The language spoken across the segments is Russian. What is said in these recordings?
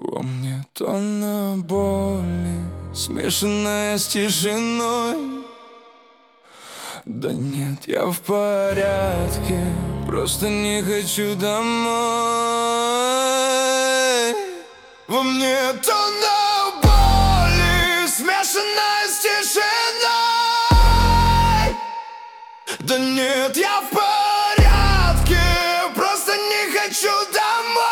Во мне тонна боли, смешанная с тишиной. Да нет, я в порядке, просто не хочу домой. Во мне тонна боли, смешанная с тишиной. Да нет, я в порядке, просто не хочу домой.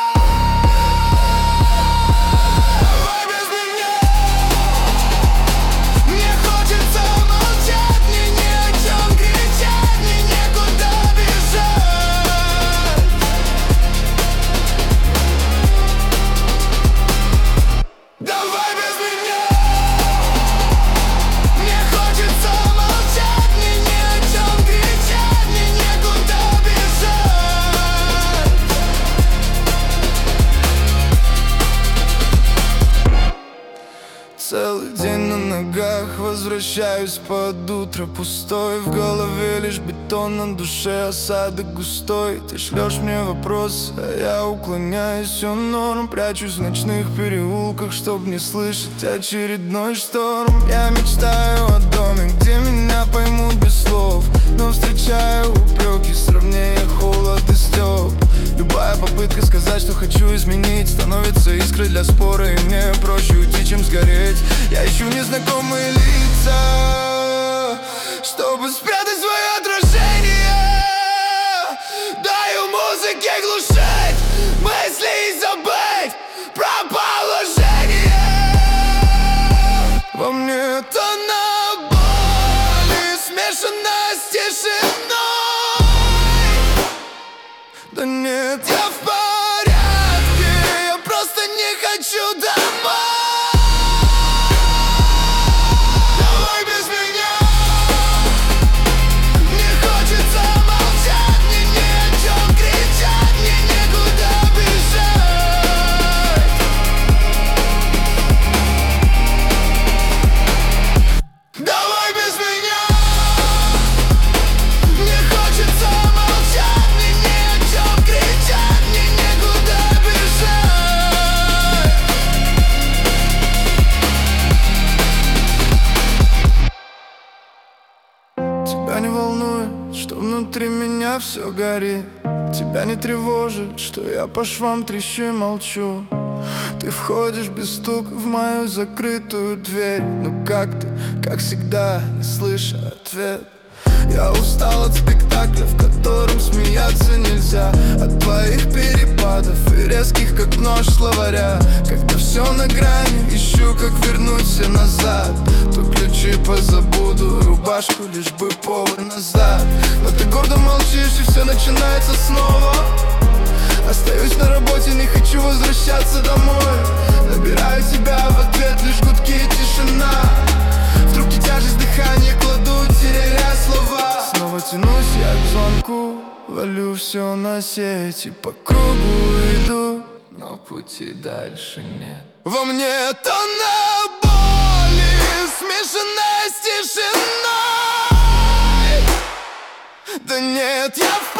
Целый день на ногах, возвращаюсь под утро пустой. В голове лишь бетон, на душе осадок густой. Ты шлешь мне вопрос, а я уклоняюсь, все норм. Прячусь в ночных переулках, чтоб не слышать очередной шторм. Я мечтаю о доме, где меня поймут без слов, но встречаю упреки, сравнения, холод и стёб. Любая попытка сказать, что хочу изменить, становится искрой для спора, и мне проще уйти, чем сгореть. Я ищу незнакомые лица, чтобы спрятать свое отражение. Даю музыке глушить мысли и забыть про положение. Во мне тонна боли, смешанная с тишиной. Да нет, я в порядке, я просто не хочу домой. Давай без меня. Мне хочется молчать, мне не о чем кричать, мне некуда бежать. Давай без меня. Мне хочется молчать, мне не о чем кричать, мне некуда бежать. Тебя не волнует, что внутри меня все горит. Тебя не тревожит, что я по швам трещу и молчу. Ты входишь без стука в мою закрытую дверь. Ну как ты, как всегда, не слыша ответ. Я устал от спектакля, в котором смеяться нельзя, от твоих перепадов и резких, как нож словаря. Когда все на грани, ищу, как вернуть все назад. То ключи позабуду, рубашку, лишь бы повод назад. Но ты гордо молчишь, и все начинается снова. Остаюсь на работе, не хочу возвращаться домой. Набираю тебя, в ответ лишь гудки и тишина. Вдруг и тяжесть дыхания кладу, теряя слова. Снова тянусь я к звонку, валю все на сеть и по кругу иду, но пути дальше нет. Во мне тонна боли, смешанная с тишиной. Да нет, я